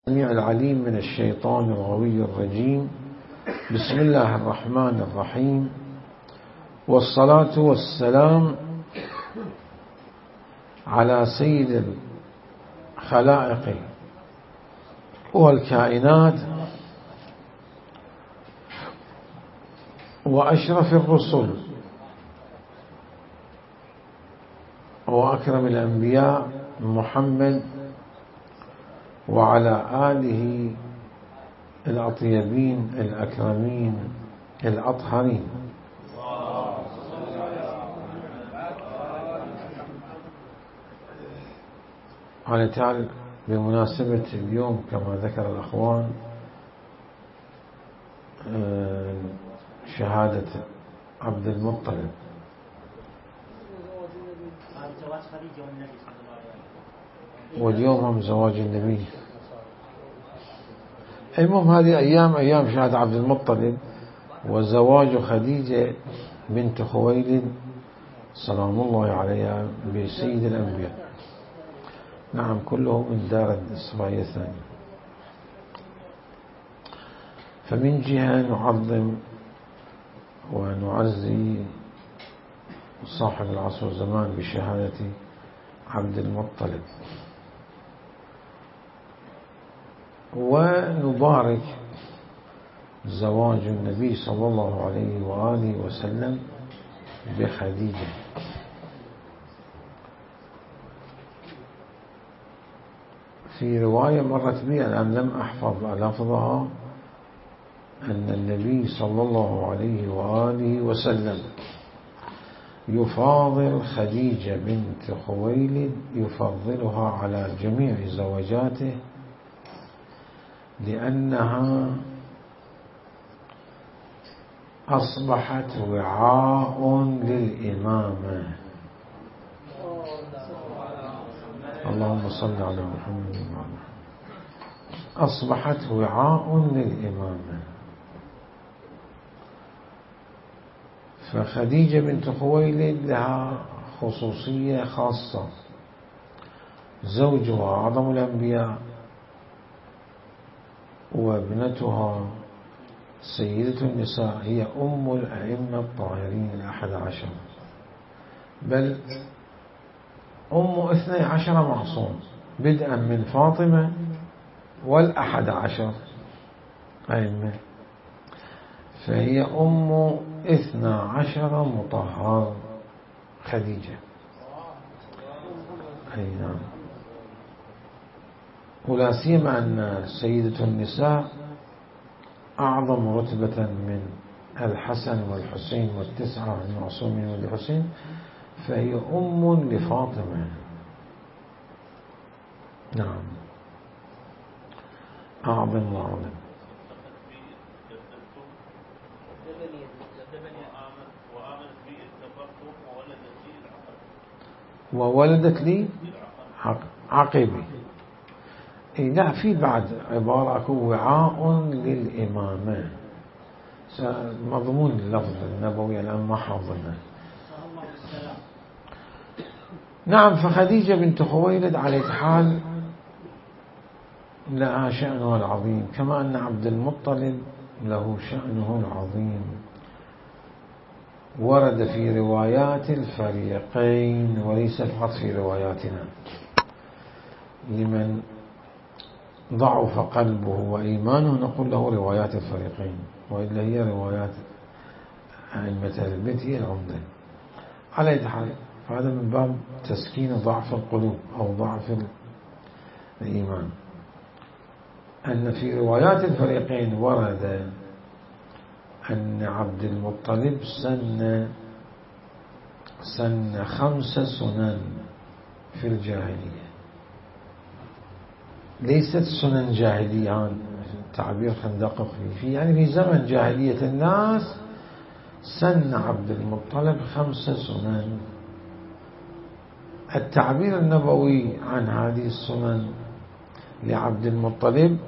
السميع العليم من الشيطان الغوي الرجيم. بسم الله الرحمن الرحيم، والصلاة والسلام على سيد الخلائق والكائنات وأشرف الرسل وأكرم الأنبياء محمد وعلى آله الأطيبين الأكرمين الأطهرين. على تعالى بمناسبة اليوم كما ذكر الأخوان شهادة عبد المطلب واليوم هم زواج النبي. المهم هذه أيام شهادة عبد المطلب وزواج خديجة بنت خويلد سلام الله عليها بسيد الأنبياء. نعم، كله من دار الإسرائيل الثانية. فمن جهة نعظم ونعزي صاحب العصر والزمان بشهادة عبد المطلب، ونبارك زواج النبي صلى الله عليه وآله وسلم بخديجة. في رواية مرت بي الآن لم أحفظ لفظها أن النبي صلى الله عليه وآله وسلم يفاضل خديجة بنت خويلد، يفضلها على جميع زوجاته لأنها أصبحت وعاء للإمامة. اللهم صل على محمد وعلى محمد. أصبحت وعاء للإمامة. فخديجة بنت خويلد لها خصوصية خاصة، زوجها أعظم الأنبياء وابنتها سيدة النساء، هي أم الأئمة الطاهرين 11، بل أم 12 معصوم، بدءا من فاطمة وال11 أئمة، فهي أم 12 مطهر خديجة. أي نعم. ولا سيما أن سيدة النساء أعظم رتبة من الحسن والحسين والتسعة المعصومين والحسين، فهي أم لفاطمة. نعم، أعظم وأعظم. وولدت لي عقبي. لا، في بعد عبارة وعاء للإمامة، مضمون اللفظ النبوي الآن ما حافظنا. نعم. فخديجة بنت خويلد على حال لها شأنها العظيم، كما أن عبد المطلب له شأنه العظيم. ورد في روايات الفريقين وليس فقط في رواياتنا، لمن ضعف قلبه وإيمانه نقول له روايات الفريقين، وإلا هي روايات أئمة البيت هي العمدة. على أي حال، هذا من باب تسكين ضعف القلوب أو ضعف الإيمان، أن في روايات الفريقين ورد أن عبد المطلب سن 5 سنن في الجاهلية، ليست سنن جاهلية، تعبير خندق فيه، يعني في زمن جاهلية الناس سن عبد المطلب 5 سنن. التعبير النبوي عن هذه السنن لعبد المطلب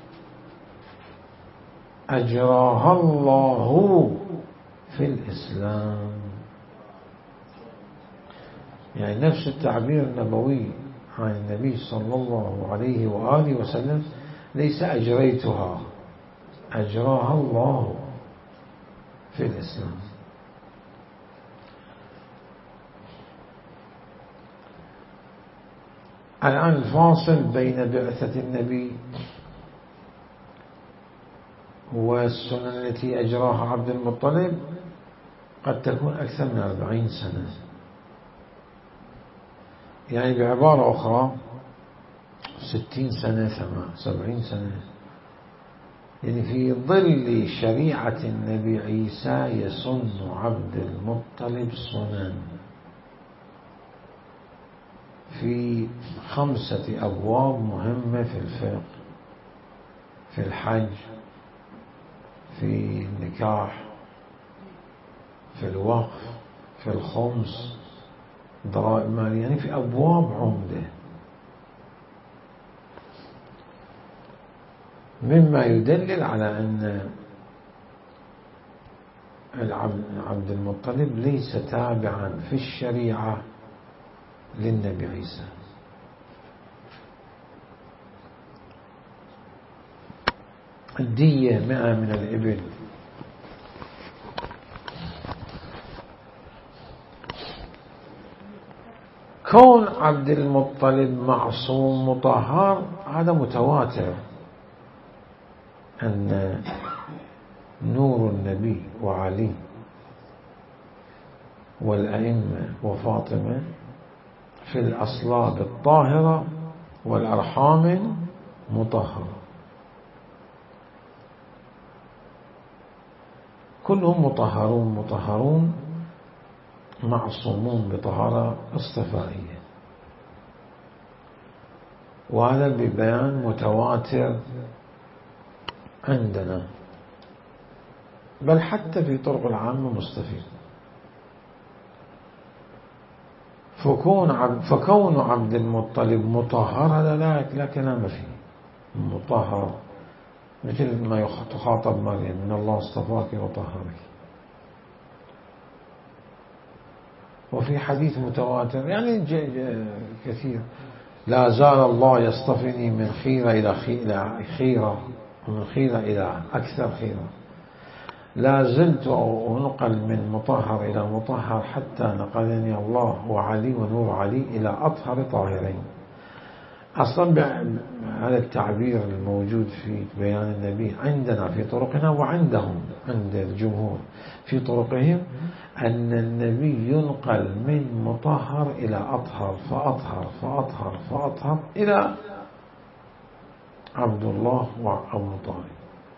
أجراها الله في الإسلام، يعني نفس التعبير النبوي عن النبي صلى الله عليه وآله وسلم ليس أجريتها، أجراها الله في الإسلام. الآن الفاصل بين بعثة النبي والسنن التي أجراها عبد المطلب قد تكون أكثر من 40 سنة. يعني بعبارة أخرى 60 سنة 70 سنة. يعني في ظل شريعة النبي عيسى يسن عبد المطلب سنن في 5 أبواب مهمة في الفقه، في الحج، في النكاح، في الوقف، في الخمس، ضرائب مالية، يعني في أبواب عمدة، مما يدلل على أن عبد المطلب ليس تابعا في الشريعة للنبي عيسى. الدية 100 من الإبل. كون عبد المطلب معصوم مطهر هذا متواتر، أن نور النبي وعلي والأئمة وفاطمة في الأصلاب الطاهرة والأرحام المطهرة كلهم مطهرون معصومون بطهارة اصطفائية، وهذا ببيان متواتر عندنا، بل حتى في طرق العامة مستفيد. فكون عبد المطلب مطهر هذا لا كلام فيه. مطهر مثل ما تخاطب مريم: من الله اصطفاك وطهرك. وفي حديث متواتر يعني كثير: لا زال الله يصطفني من خيرة إلى خيرة، ومن خيرة إلى أكثر خيرة. لا زلت أنقل من مطهر إلى مطهر حتى نقلني الله وعلي ونور علي إلى أطهر طاهرين. أصلا هذا التعبير الموجود في بيان النبي عندنا في طرقنا وعندهم عند الجمهور في طرقهم، أن النبي ينقل من مطهر إلى أطهر فأطهر فأطهر فأطهر إلى عبد الله وأبو طالب.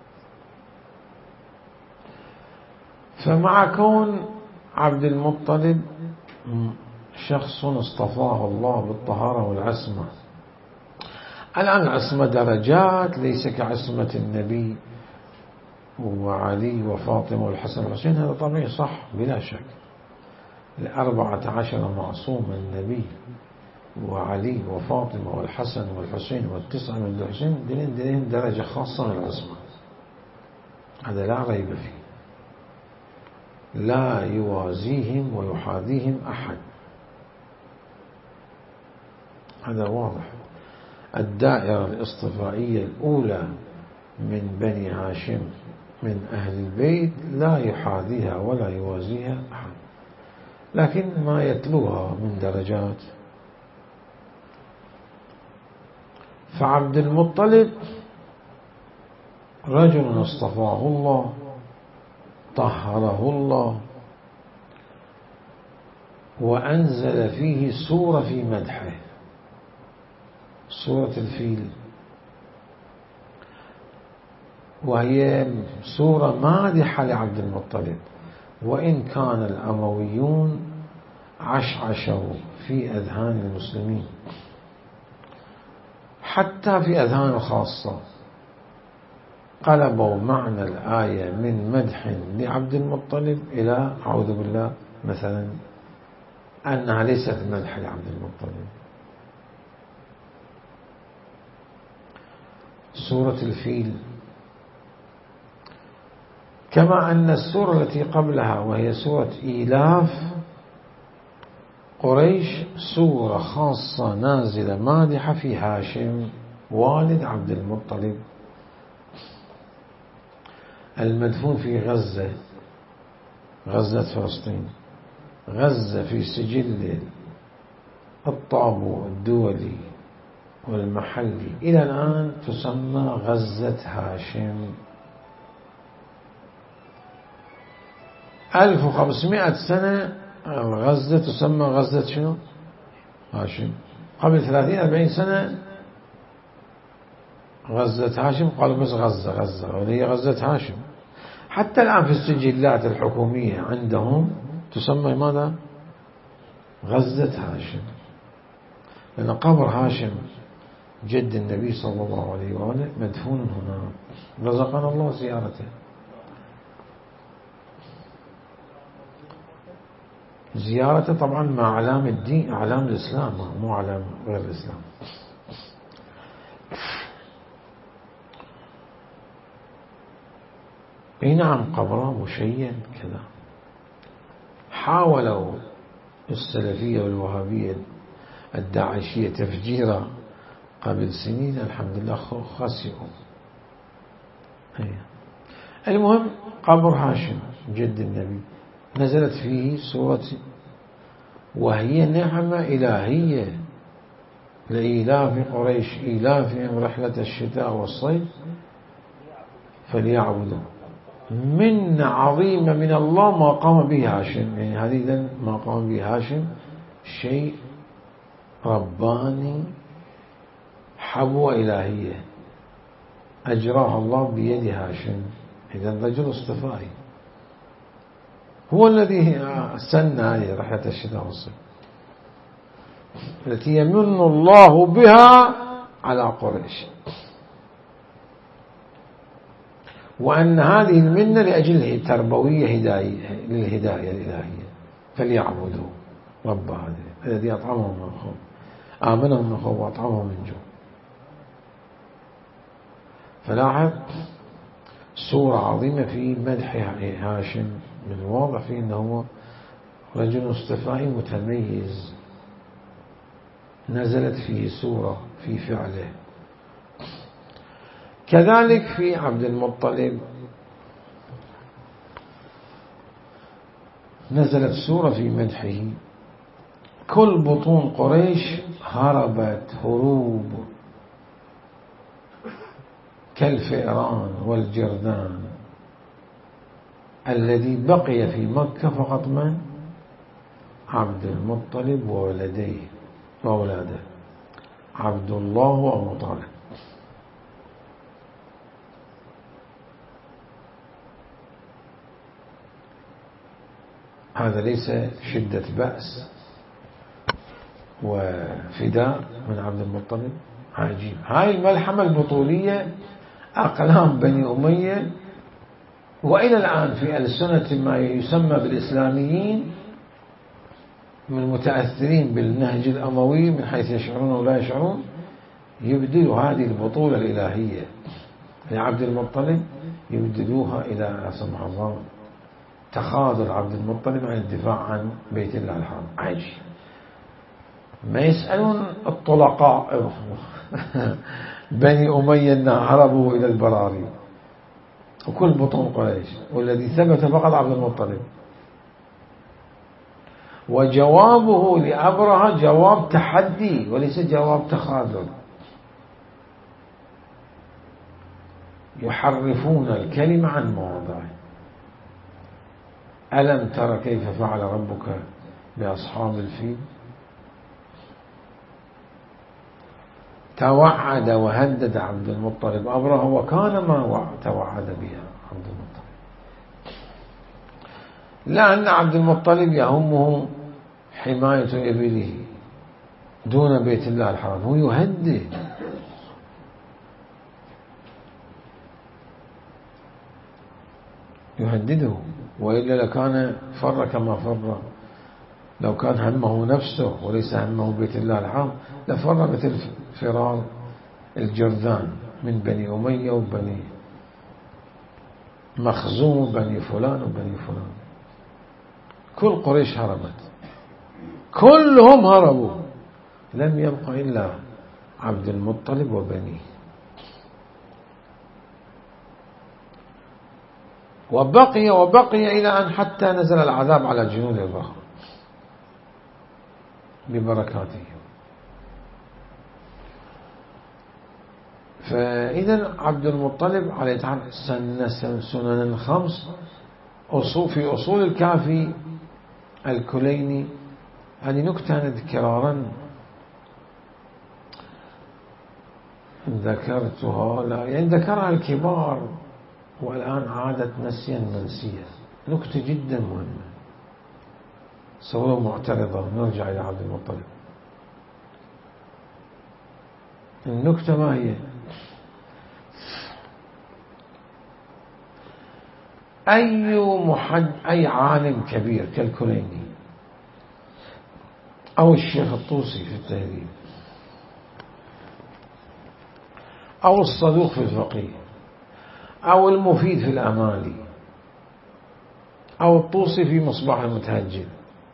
فمع كون عبد المطلب شخص اصطفاه الله بالطهارة والعصمة، الآن العصمة درجات، ليس كعصمة النبي وعلي وفاطمة والحسن والحسين، هذا طبيعي صح بلا شك. 14 معصوم: النبي وعلي وفاطمة والحسن والحسين والتسعة من الحسين، دلين درجة خاصة من العصمة، هذا لا ريب فيه، لا يوازيهم ويحاذيهم أحد، هذا واضح. الدائرة الاصطفائية الأولى من بني هاشم من أهل البيت لا يحاذيها ولا يوازيها أحد، لكن ما يتلوها من درجات. فعبد المطلب رجل اصطفاه الله، طهره الله، وأنزل فيه سورة في مدحه، سورة الفيل، وهي سورة مادحة لعبد المطلب، وإن كان الأمويون عشعشوا في أذهان المسلمين، حتى في أذهان الخاصة قلبوا معنى الآية من مدح لعبد المطلب إلى أعوذ بالله مثلا أنها ليست مدح لعبد المطلب. سورة الفيل، كما أن السورة التي قبلها وهي سورة إيلاف قريش سورة خاصة نازلة مادحة في هاشم والد عبد المطلب المدفون في غزة، غزة فلسطين، غزة في سجل الطابو الدولي والمحلي إلى الآن تسمى غزة هاشم. 1500 سنة غزة تسمى غزة شنو؟ هاشم. قبل 30-40 سنة غزة هاشم قالوا بس غزة وهي غزة هاشم. حتى الآن في السجلات الحكومية عندهم تسمى ماذا؟ غزة هاشم، لأن قبر هاشم جد النبي صلى الله عليه وآله مدفون هنا، رزقنا الله زيارته. زيارته طبعا مع أعلام الدين، أعلام الإسلام، مو أعلام غير الإسلام. اي نعم قبره مشيد كذا. حاولوا السلفية والوهابية الداعشية تفجيره قبل سنين، الحمد لله خسئوا. المهم قبر هاشم جد النبي نزلت فيه سورة، وهي نعمة إلهية لإيلاف قريش إيلافهم رحلة الشتاء والصيف فليعبدوا. من عظيمة من الله ما قام به هاشم، يعني هذه ما قام به هاشم شيء رباني، حبوة إلهية أجراها الله بيد هاشم. إذن رجل اصطفائي هو الذي سن هذه رحلة الشتاء والصيف التي يمن الله بها على قريش، وأن هذه المنة لأجل تربوية للهداية الإلهية. فليعبدوا رب هذا الذي أطعمهم من خوف، آمنهم من خوف وأطعمهم من جوع. فلاحظ سورة عظيمة في مدح هاشم، من الواضح فيه أنه رجل اصطفائي متميز، نزلت فيه سورة في فعله. كذلك في عبد المطلب نزلت سورة في مدحه. كل بطون قريش هربت هروب كالفئران والجرذان، الذي بقي في مكة فقط من؟ عبد المطلب وولديه وأولاده عبد الله وأبو طالب. هذا ليس شدة بأس وفداء من عبد المطلب؟ عجيب. هاي الملحمة البطولية أقلام بني أمية، وإلى الآن في ألسنة ما يسمى بالإسلاميين من المتأثرين بالنهج الأموي من حيث يشعرون ولا يشعرون، يبدلوا هذه البطولة الإلهية لعبد المطلب، يبدلوها إلى سمح الله تخاذل عبد المطلب عن الدفاع عن بيت الله الحرام. عجيب. ما يسألون الطلقاء بني أمية أن هربوا إلى البراري وكل بطون قريش، والذي ثبت فقط عبد المطلب. وجوابه لأبرهة جواب تحدي وليس جواب تخاذل. يحرفون الكلمة عن مواضعه. ألم تر كيف فعل ربك بأصحاب الفيل؟ توعد وهدد عبد المطلب أبرهة، وكان ما توعد بها عبد المطلب، لأن عبد المطلب يهمه حماية إبله دون بيت الله الحرام. هو يهدده، وإلا لكان فر كما فر. لو كان همه نفسه وليس همه بيت الله الحرام لفر مثل فرار الجرذان من بني أمية وبني مخزوم وبني فلان وبني فلان. كل قريش هربت، كلهم هربوا، لم يبق إلا عبد المطلب وبنيه. وبقي إلى أن حتى نزل العذاب على جنود البحر ببركاته. فإذا عبد المطلب عليه سن سنن 5 في أصول الكافي الكليني. هذه نكتة نذكرارا ذكرتها، لا يعني ذكرها الكبار والآن عادت نسيا منسية. نكتة جدا مهمة. سووا معترضة. نرجع إلى عبد المطلب. النكتة ما هي؟ أي عالم كبير كالكليني أو الشيخ الطوسي في التهذيب أو الصدوق في الفقيه أو المفيد في الأمالي أو الطوسي في مصباح المتهجد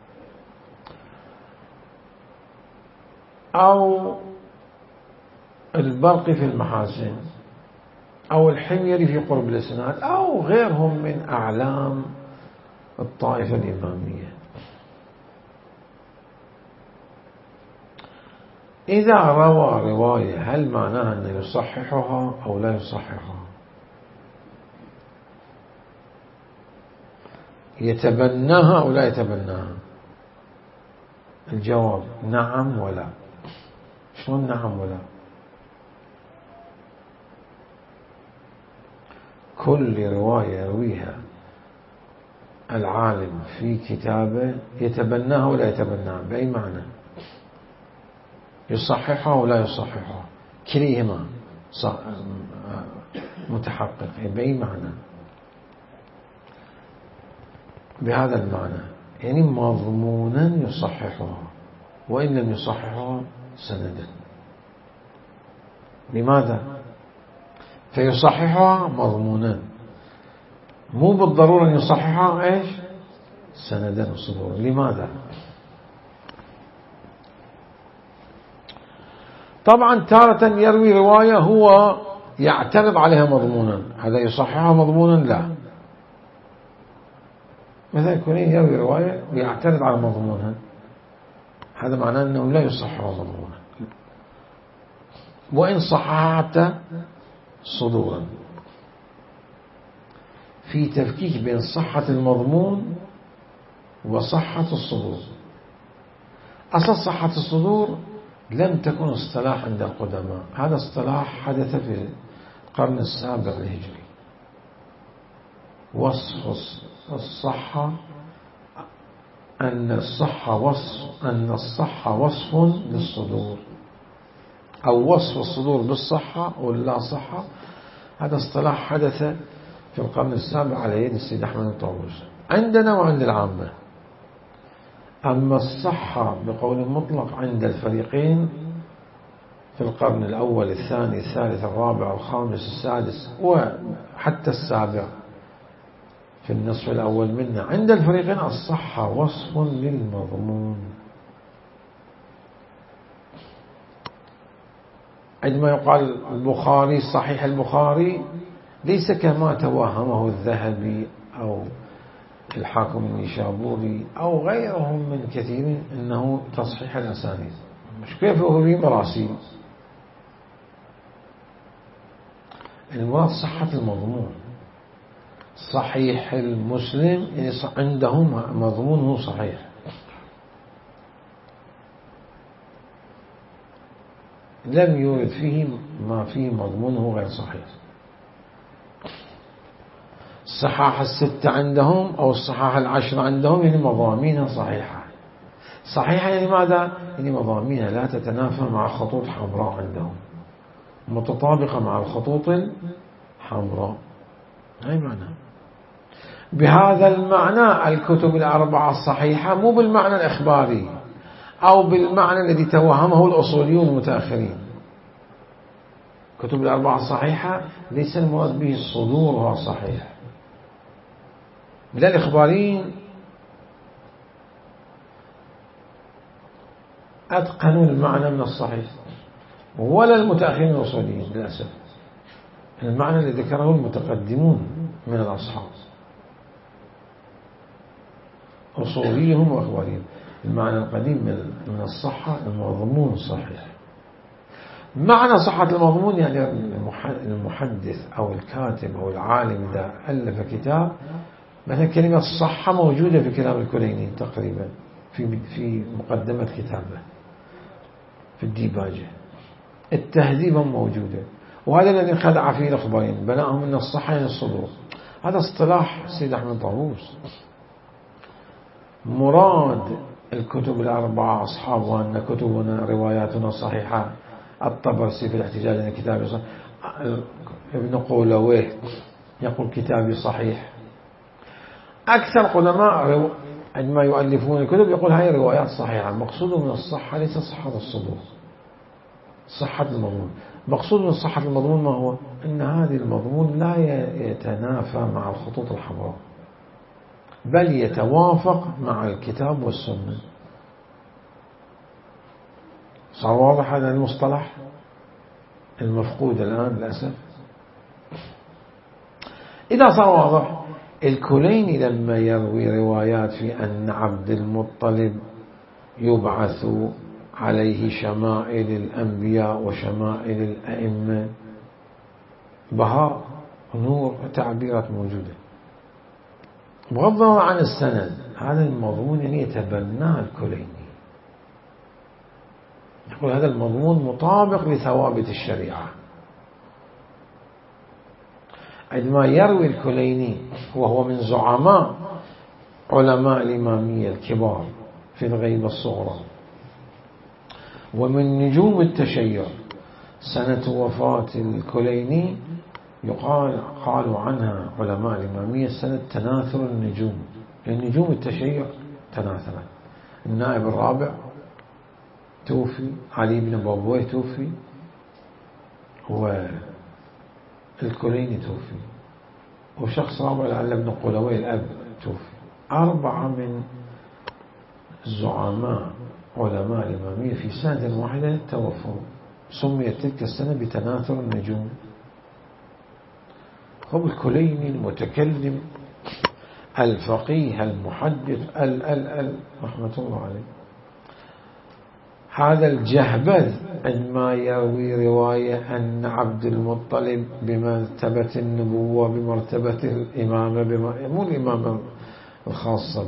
أو البرقي في المحاسن أو الحميري في قرب الإسناد أو غيرهم من أعلام الطائفة الإمامية، إذا روى رواية هل معناها أنه يصححها أو لا يصححها؟ يتبناها أو لا يتبناها؟ الجواب نعم ولا. شلون نعم ولا؟ كل رواية يرويها العالم في كتابه يتبناها ولا يتبناها. بأي معنى؟ يصححها ولا يصححها؟ كليهما متحقق. بأي معنى؟ بهذا المعنى، يعني مضمونا يصححها وإن لم يصححها سندا. لماذا؟ فيصححها مضمونا، مو بالضرورة أن يصححها إيش؟ سندا وصدورا. لماذا؟ طبعا تارة يروي رواية هو يعترض عليها مضمونا، هذا يصححها مضمونا؟ لا. مثلا يكون يروي رواية ويعترض على مضمونها، هذا معناه أنه لا يصححها مضمونا وإن صححها حتى صدورا. في تفكيك بين صحة المضمون وصحة الصدور. أصل صحة الصدور لم تكن اصطلاح عند القدماء، هذا اصطلاح حدث في القرن السابع الهجري. وصف الصحة أن الصحة وصف للصدور، أو وصف الصدور بالصحة ولا صحة. هذا اصطلاح حدث في القرن السابع على يد السيد أحمد الطاووس عندنا وعند العامة. أما الصحة بقول مطلق عند الفريقين في القرن الأول الثاني الثالث الرابع الخامس السادس وحتى السابع في النصف الأول منه، عند الفريقين الصحة وصف للمضمون. عندما يقال البخاري صحيح البخاري ليس كما توهمه الذهبي أو الحاكم النيشابوري أو غيرهم من كثير أنه تصحيح الأسانيد. مش كيف هو في مراسيل. المراد صحة المضمون. صحيح المسلم يعني عندهم مضمونه صحيح، لم يورد فيه ما فيه مضمونه غير صحيح. الصحاح 6 عندهم أو الصحاح 10 عندهم يعني مضامينها صحيحة. صحيحة يعني ماذا؟ يعني مضامينها لا تتنافى مع خطوط حمراء عندهم، متطابقة مع الخطوط الحمراء. أي معنى؟ بهذا المعنى الكتب الأربعة الصحيحة مو بالمعنى الإخباري أو بالمعنى الذي توهمه الأصوليون المتأخرين. كتب الأربعة الصحيحة ليس المراد به صدورها صحيح، لا. الإخباريين أتقنوا المعنى من الصحيح، ولا المتأخرين الأصوليين للأسف. المعنى الذي ذكره المتقدمون من الأصحاب أصوليهم وأخباريهم. المعنى القديم من الصحة المضمون صحيح. معنى صحة المضمون يعني المحدث أو الكاتب أو العالم إذا ألف كتاب، مثلا كلمة الصحة موجودة في كلام الكليني تقريبا في مقدمة كتابه في الديباجة. التهذيب موجودة، وهذا الذي خدع فيه الأخبارين بناهم من الصحة إلى الصدور. هذا اصطلاح السيد أحمد طاووس. مراد الكتب الأربعة أصحابها أن كتبنا رواياتنا صحيحة. الطبرسي في الاحتجاج أن كتابي صحيح، ابن قولويه يقول كتابي صحيح. أكثر قدماء عندما يؤلفون الكتب يقول هاي روايات صحيحة. مقصود من الصحة ليس صحة الصدور، صحة المضمون. مقصود من صحة المضمون ما هو؟ أن هذه المضمون لا يتنافى مع الخطوط الحمراء، بل يتوافق مع الكتاب والسنة. صار واضح هذا المصطلح المفقود الآن للأسف؟ إذا صار واضح، الكليني لما يروي روايات في أن عبد المطلب يبعث عليه شمائل الأنبياء وشمائل الأئمة، بهاء نور تعبيرات موجودة بغض النظر عن السند. هذا المضمون يعني يتبناه الكليني، يقول هذا المضمون مطابق لثوابت الشريعة. عندما يروي الكليني وهو من زعماء علماء الإمامية الكبار في الغيبة الصغرى ومن نجوم التشيع، سنة وفاة الكليني قالوا عنها علماء الإمامية سنة تناثر النجوم. النجوم التشيع تناثرت. النائب الرابع توفي، علي بن بابويه توفي، والكليني توفي، وشخص رابع لعل ابن قولويه الأب توفي. 4 من الزعماء علماء الإمامية في سنة واحدة توفوا. سميت تلك السنة بتناثر النجوم. هو الكليني المتكلم الفقيه المحدث رحمة الله عليه. هذا الجهبذ عندما يروي رواية أن عبد المطلب بمرتبة النبوة بمرتبة الإمامة مو الإمامة الخاصة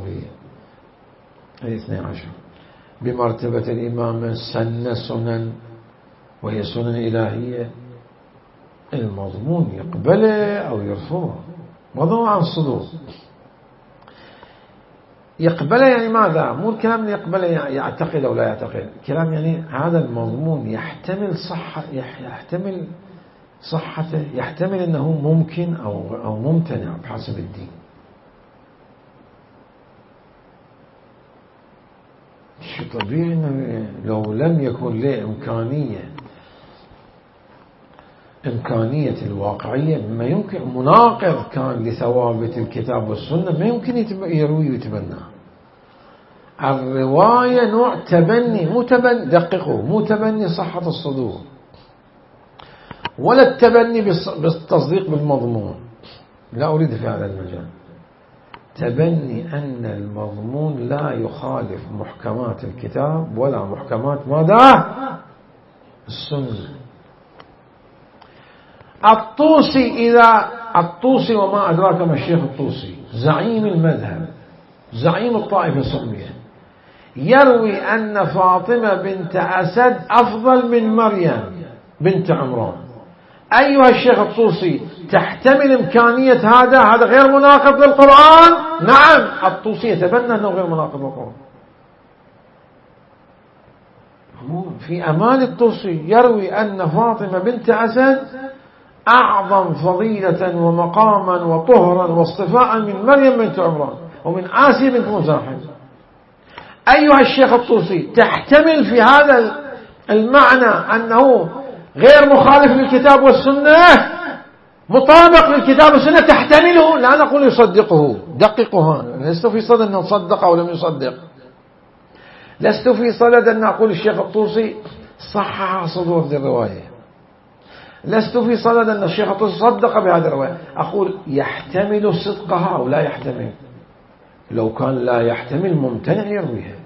ب12 بمرتبة الإمامة سنن وهي سنن إلهية، المضمون يقبله أو يرفضه وضعه عن الصدور. يقبله يعني ماذا؟ مو الكلام يقبله يعتقد أو لا يعتقد، كلام يعني هذا المضمون يحتمل صحته، يحتمل أنه ممكن أو ممتنع بحسب الدين. شيء طبيعي أنه لو لم يكن له إمكانية الواقعية ما يمكن مناقض كان لثوابت الكتاب والسنة ما يمكن يروي ويتبناه. الرواية نوع تبني، مو تبني دققوا، مو تبني صحة الصدور ولا التبني بالتصديق بالمضمون، لا أريد في هذا المجال. تبني أن المضمون لا يخالف محكمات الكتاب ولا محكمات ماذا؟ السنة. الطوسي وما أدراك ما الشيخ الطوسي زعيم المذهب زعيم الطائفة السنية يروي أن فاطمة بنت أسد أفضل من مريم بنت عمران. أيها الشيخ الطوسي، تحتمل إمكانية هذا غير مناقض للقرآن؟ نعم، الطوسي يتبنى أنه غير مناقض للقرآن. في أمال الطوسي يروي أن فاطمة بنت أسد أعظم فضيلة ومقاما وطهرا واصطفاء من مريم بنت عمران ومن آسيا بنت مزاحم. أيها الشيخ الطوسي، تحتمل في هذا المعنى أنه غير مخالف للكتاب والسنة، مطابق للكتاب والسنة، تحتمله، لا نقول يصدقه، دققوا هنا، لست في صدد أن نصدق أو لم يصدق، لست في صدد أن أقول الشيخ الطوسي صحح صدور هذه الرواية. لست في صدد أن الشيخ الطوسي صدق بهذه الرواية، أقول يحتمل صدقها أو لا يحتمل. لو كان لا يحتمل ممتنع يرويها.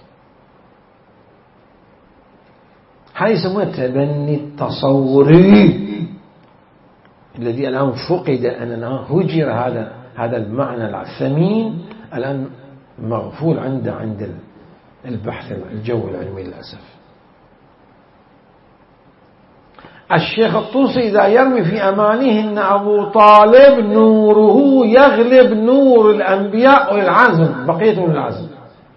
هذا يسمونه تبني التصوري الذي الآن فقد، أننا هجر هذا المعنى الثمين الآن مغفول عند البحث الجو العلمي للأسف. الشيخ الطوسي إذا يرمي في أمانيه أن أبو طالب نوره يغلب نور الأنبياء والعزم بقية من العزم،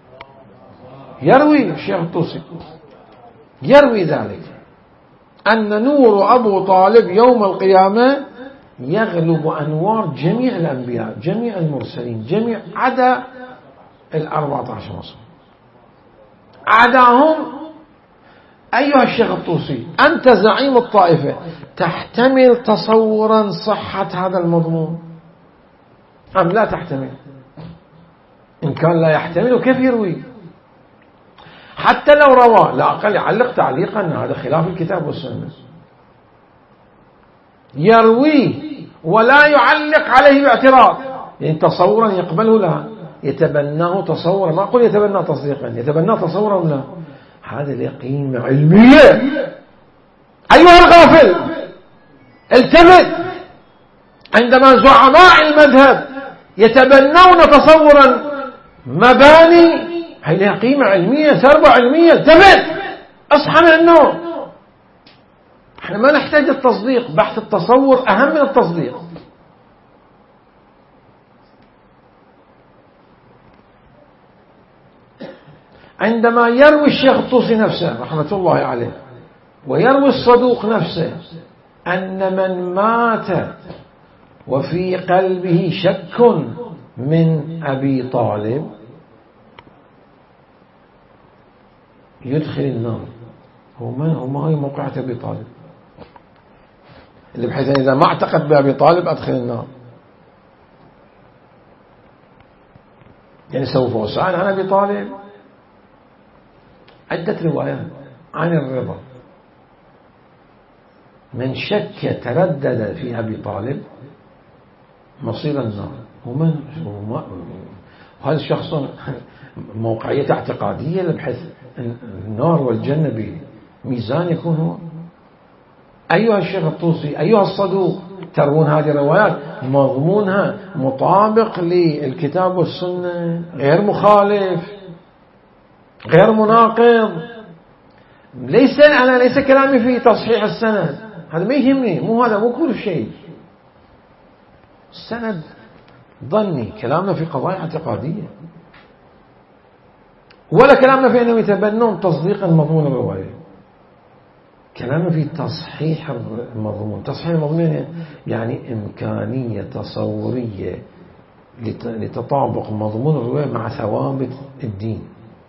يروي الشيخ الطوسي يروي ذلك أن نور أبو طالب يوم القيامة يغلب أنوار جميع الأنبياء جميع المرسلين جميع عدا 14 مصر عداهم. أيها الشيخ الطوسي أنت زعيم الطائفة، تحتمل تصورا صحة هذا المضمون أم لا تحتمل؟ إن كان لا يحتمل كيف يروي؟ حتى لو روى لا أقل يعلق تعليقا أن هذا خلاف الكتاب والسنة، يرويه ولا يعلق عليه باعتراض، يعني تصورا يقبله لا يتبناه تصورا، ما أقول يتبناه تصديقا، يتبناه تصورا لا. هذا له قيمة علمية. أيها الغافل التفت، عندما زعماء المذهب يتبنون تصورا مباني هي لها قيمة علمية ثروة علمية، التفت اصحى من النوم. احنا ما نحتاج التصديق، بحث التصور أهم من التصديق. عندما يروي الشيخ الطوسي نفسه رحمة الله عليه ويروي الصدوق نفسه أن من مات وفي قلبه شك من أبي طالب يدخل النار، هو هي موقعة أبي طالب اللي بحيث إذا ما اعتقد بأبي طالب أدخل النار. يعني سوف أسأل عن أبي طالب. عدة روايات عن الرضا، من شك تردد في أبي طالب مصير النار. وهذا الشخص موقعية اعتقادية بحيث النار والجنة بميزان يكون هو. أيها الشيخ الطوسي أيها الصدوق ترون هذه الروايات مضمونها مطابق للكتاب والسنة، غير مخالف غير مناقض. ليس كلامي في تصحيح السند، هذا ما يهمني، مو كل شيء. السند ظني، كلامنا في قضايا اعتقادية، ولا كلامنا في أنهم يتبنون تصديق المضمون الرواية. كلامنا في تصحيح المضمون. تصحيح المضمون يعني إمكانية تصورية لتطابق مضمون الرواية مع ثوابت الدين.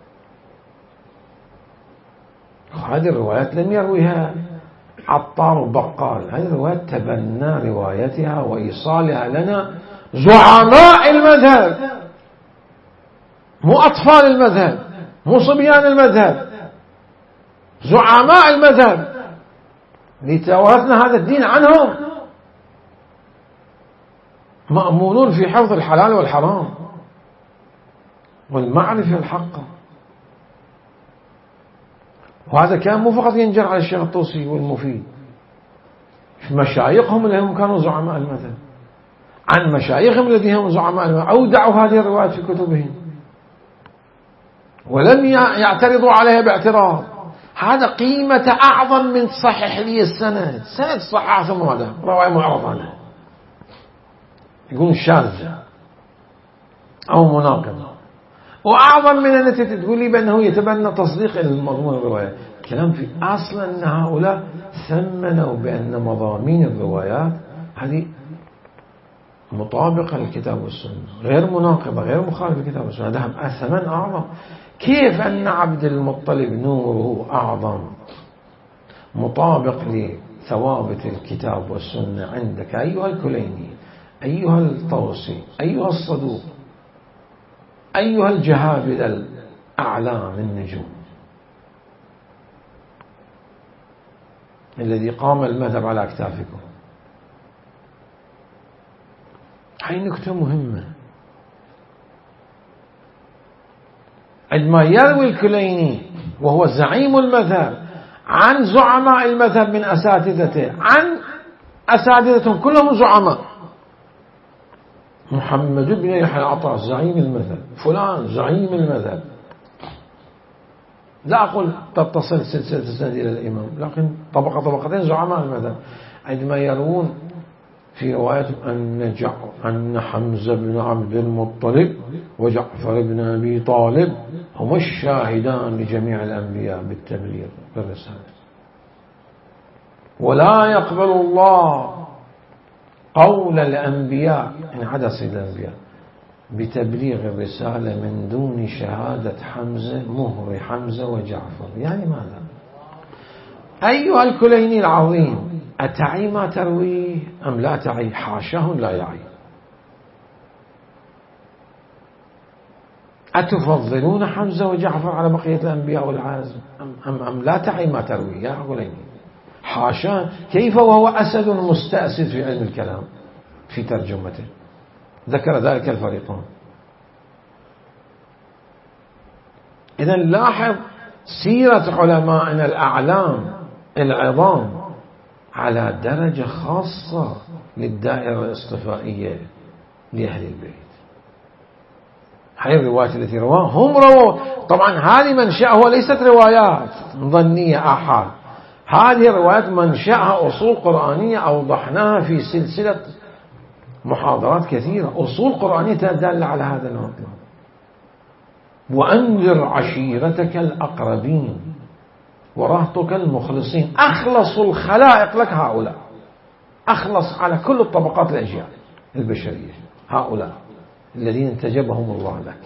هذه الروايات لم يرويها عطار وبقال، هذه الروايات تبنى روايتها وإيصالها لنا زعماء المذهب، مو أطفال المذهب، مو صبيان المذهب، زعماء المذهب لتوارثنا هذا الدين عنهم، مأمونون في حفظ الحلال والحرام والمعرفة الحقة. وهذا كان مو فقط ينجر على الشيخ الطوسي والمفيد، مشايخهم اللي هم كانوا زعماء المذهب، عن مشايخهم الذين هم زعماء المذهب أودعوا هذه الروايات في كتبهم ولم يعترضوا عليها باعتراض. هذا قيمة أعظم من تصحح لي السند. سند صحح ثم هذا رواية معرض عنها يقولون شاذ أو مناقض، وأعظم من أن تقول لي بأنه يتبنى تصديق المضمون الرواية. كلام في أصلا أن هؤلاء ثمنوا بأن مضامين الروايات هذه مطابقة للكتاب والسنة، غير مناقضة غير مخالفة للكتاب والسنة. هذا ثمن أعظم. كيف أن عبد المطلب نوره أعظم مطابق لثوابت الكتاب والسنة عندك أيها الكليني أيها الطوسي أيها الصدوق أيها الجهابذة الأعلام النجوم؟ الذي قام المذهب على أكتافكم. هاي نكتة مهمة. عندما يروي الكليني وهو زعيم المذهب عن زعماء المذهب من أساتذته، عن أساتذتهم كلهم زعماء، محمد بن يحيى العطاء زعيم المذهب، فلان زعيم المذهب، لا أقول تتصل سلسلة السند إلى الإمام، لكن طبقتين زعماء المذهب، عندما يروون في روايتهم أن حمزة بن عبد المطلب وجعفر بن أبي طالب هما الشاهدان لجميع الأنبياء بالتبليغ بالرسالة، ولا يقبل الله قول الأنبياء إن عدا سيد الأنبياء بتبليغ الرسالة من دون شهادة حمزة، مهر حمزة وجعفر. يعني ماذا؟ أيها الكليني العظيم، أتعي ما ترويه أم لا تعي؟ حاشاه لا يعي. أتفضلون حمزة وجعفر على بقية الأنبياء والعازم أم لا تعي ما ترويه يا كليني؟ حاشاه، كيف وهو أسد مستأسد في علم الكلام في ترجمته، ذكر ذلك الفريقان. إذن لاحظ سيرة علمائنا الأعلام العظام على درجة خاصة للدائرة الاصطفائية لأهل البيت. هذه الروايات التي رواها هم رووا، طبعا هذه منشأها ليست روايات ظنية آحاد، هذه الروايات منشأها أصول قرآنية أوضحناها في سلسلة محاضرات كثيرة، أصول قرآنية تدل على هذا المطلب. وأنذر عشيرتك الأقربين ورهطك المخلصين، أخلص الخلائق لك هؤلاء، أخلص على كل الطبقات الأجيال البشرية، هؤلاء الذين انتجبهم الله لك.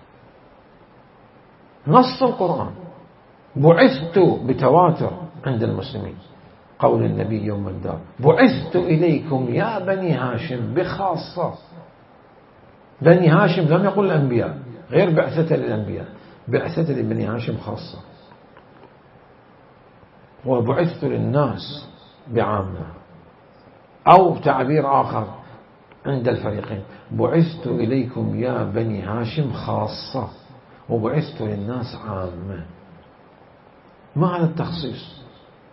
نص القرآن، بعثت بتواتر عند المسلمين، قول النبي يوم الدار بعثت إليكم يا بني هاشم بخاصة. بني هاشم لم يقل الأنبياء، غير بعثة للأنبياء، بعثة لبني هاشم خاصة. وبعثت للناس بعامة، أو تعبير آخر عند الفريقين، بعثت إليكم يا بني هاشم خاصة وبعثت للناس عامة. ما هذا التخصيص؟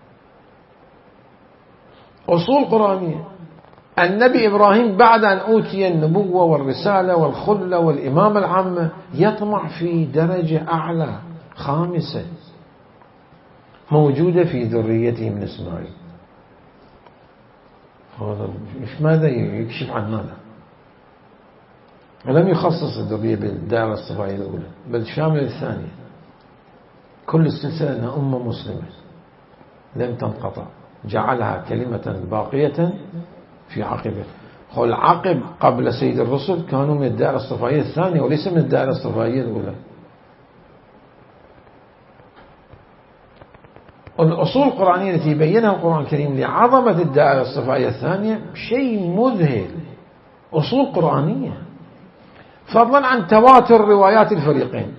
أصول قرآنية. النبي إبراهيم بعد أن أوتي النبوة والرسالة والخلة والإمامة العامة يطمع في درجة أعلى خامسة موجودة في ذريته من إسماعيل. هذا ماذا يكشف عن ماذا؟ لم يخصص الذرية بالدائرة الصفائية الأولى، بل شامل الثانية. كل السلسلة أنها أمة مسلمة لم تنقطع، جعلها كلمة باقية في عقبه. العقب قبل سيد الرسل كانوا من الدائرة الصفائية الثانية وليس من الدائرة الصفائية الأولى. الأصول القرآنية التي بينها القرآن الكريم لعظمة الدائرة الصفائية الثانية شيء مذهل، أصول قرآنية، فضلا عن تواتر روايات الفريقين.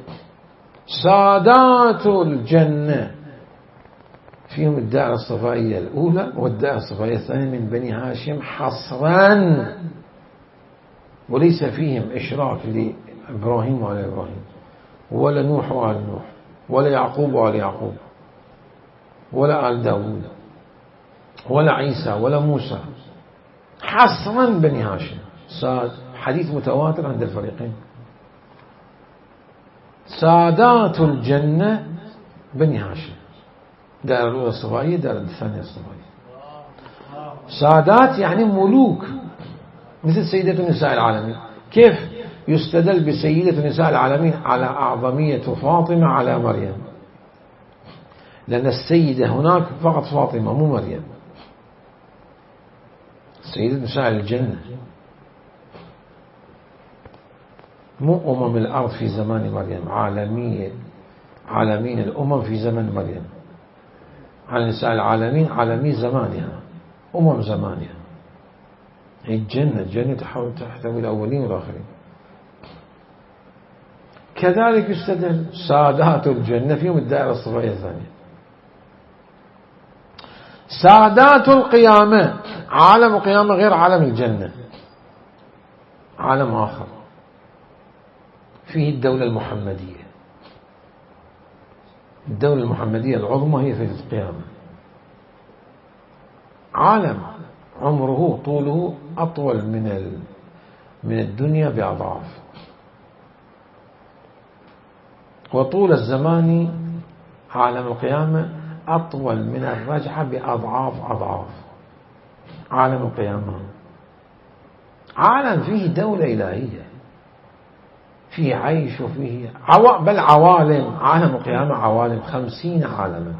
سادات الجنة فيهم الدائرة الصفائية الأولى والدائرة الصفائية الثانية من بني هاشم حصرا، وليس فيهم إشراك لإبراهيم وعلى إبراهيم، ولا نوح وعلى نوح، ولا يعقوب وعلى يعقوب، ولا آل داود، ولا عيسى ولا موسى، حصرا بني هاشم. حديث متواتر عند الفريقين. سادات الجنة بني هاشم، دائرة الأولى الصفائية، دائرة الثانية الصفائية. سادات يعني ملوك، مثل سيدة نساء العالمين. كيف يستدل بسيدة نساء العالمين على أعظمية فاطمة على مريم؟ لأن السيدة هناك فقط فاطمة مو مريم، سيدة نساء الجنة، مو أمم الأرض في زمان مريم، عالمين الأمم في زمن مريم. عن نساء العالمين عالمي زمانها، أمم زمانها. هي الجنة تحتوي الأولين والآخرين. كذلك يستدل سادات الجنة فيهم الدائرة الصفائية الثانية. سادات القيامة. عالم القيامة غير عالم الجنة، عالم آخر فيه الدولة المحمدية. الدولة المحمدية العظمى هي في القيامة. عالم عمره طوله أطول من الدنيا بأضعاف، وطول الزمان عالم القيامة أطول من الرجعة بأضعاف أضعاف. عالم القيامة عالم فيه دولة إلهية، فيه عيش وفيه بل عوالم. عالم القيامة عوالم 50 عالما.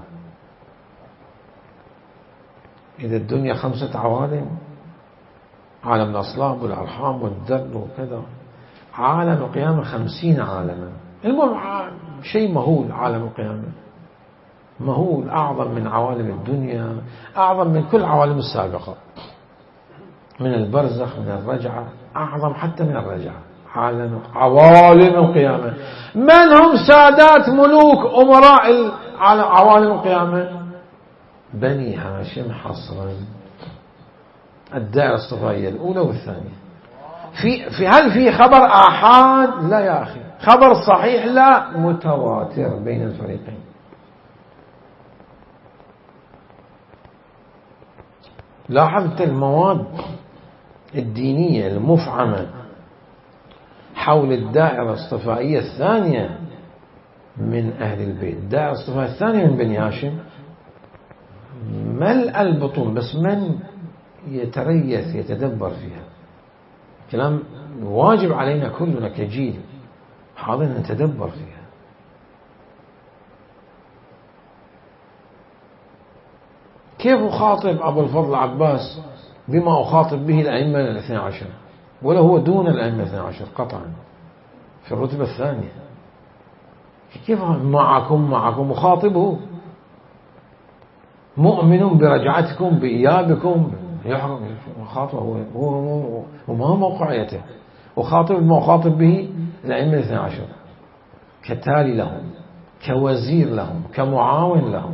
إذا الدنيا 5 عوالم، عالم الأصلاب والأرحام والذر وكذا، عالم القيامة 50 عالما. المهم شيء مهول. عالم القيامة مهول، أعظم من عوالم الدنيا، أعظم من كل عوالم السابقة، من البرزخ، من الرجعة، أعظم حتى من الرجعة. عوالم القيامة. من هم سادات ملوك أمراء عوالم القيامة؟ بني هاشم حصرا. الدائرة الصفائية الأولى والثانية. هل في خبر آحاد؟ لا يا أخي. خبر صحيح؟ لا، متواتر بين الفريقين. لاحظت المواد الدينية المفعمة حول الدائرة الصفائية الثانية من أهل البيت. الدائرة الصفائية الثانية من بني هاشم ملء البطون، بس من يتريث يتدبر فيها. كلام واجب علينا كلنا كجيل حاضر نتدبر فيها. كيف أخاطب أبو الفضل عباس بما أخاطب به الأئمة الاثنى عشر، ولا هو دون الأئمة الاثنى عشر قطعا في الرتبة الثانية؟ كيف معكم أخاطبه مؤمن برجعتكم بإيابكم، يحرم خاطبه هو وما موقعيته. وخاطب ما أخاطب به الأئمة الاثنى عشر كتالي لهم، كوزير لهم، كمعاون لهم.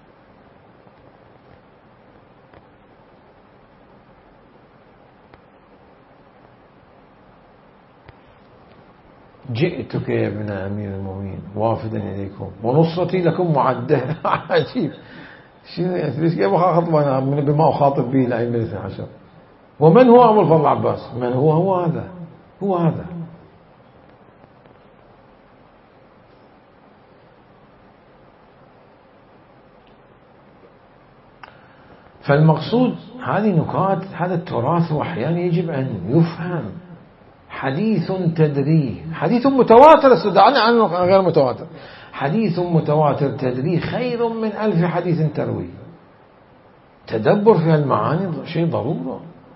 جئتك يا ابن أمير المؤمنين وافدا إليكم ونصرتي لكم معدة. عجيب. كيف أخاطب أنا بما أخاطب به الأئمة الاثنى عشر؟ ومن هو أبو الفضل عباس؟ من هو هذا. هو هذا. فالمقصود هذه نكات، هذا التراث وأحيانا يجب أن يفهم. حديث تدريه، حديث متواتر، استدعنا عنه غير متواتر. حديث متواتر تدريه خير من 1000 حديث تروي. تدبر في المعاني شيء ضروري.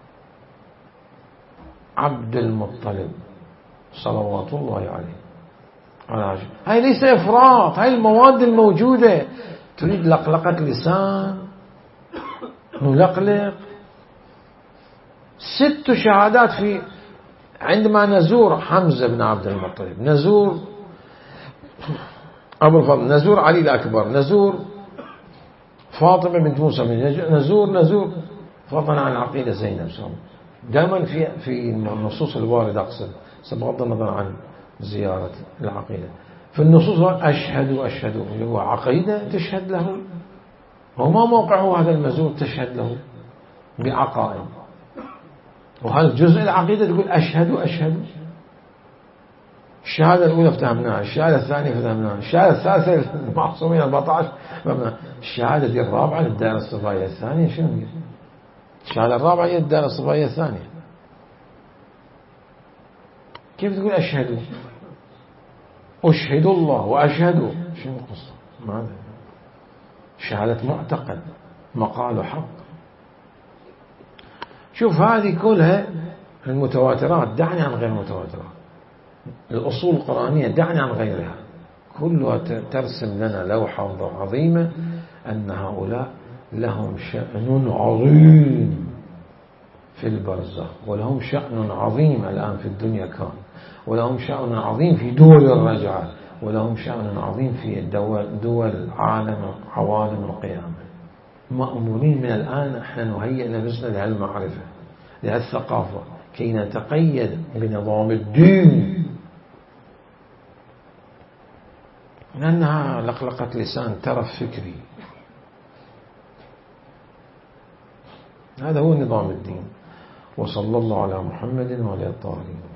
عبد المطلب صلوات الله عليه، هاي ليس إفراط، هاي المواد الموجودة. تريد لقلقة لسان، نلقلق. 6 شهادات في عندما نزور حمزة بن عبد المطلب، نزور أبو الفضل، نزور علي الأكبر، نزور فاطمة بنت موسى، نزور فضلا عن العقيدة زينب. دائما في النصوص الواردة، أقصد بغض النظر عن زيارة العقيدة، في النصوص أشهد اللي هو عقيدة تشهد له، وما موقعه هذا المزور تشهد له بعقائد. وهذا الجزء العقيدة تقول أشهد. الشهادة الأولى فهمناها، الشهادة الثانية فهمناها، الشهادة الثالثة المعصومين 14 فهمناها. الشهادة دي الرابعة للدائرة الصفائية الثانية شنو هي؟ الشهادة الرابعة هي الدائرة الصفائية الثانية. كيف تقول أشهد الله وأشهد؟ شنو القصة؟ ماذا؟ شهادة معتقد، مقال حق. شوف هذه كلها المتواترات، دعني عن غير المتواترات. الأصول القرآنية دعني عن غيرها، كلها ترسم لنا لوحة عظيمة أن هؤلاء لهم شأن عظيم في البرزخ، ولهم شأن عظيم الآن في الدنيا كان، ولهم شأن عظيم في دول الرجعة، ولهم شأن عظيم في دول عوالم القيامة. مأمورين من الآن احنا نهيئ نفسنا لهالمعرفة لهالثقافة كي نتقيد بنظام الدين، لأنها لقلقة لسان ترف فكري. هذا هو نظام الدين. وصلى الله على محمد وعلى الطاهرين.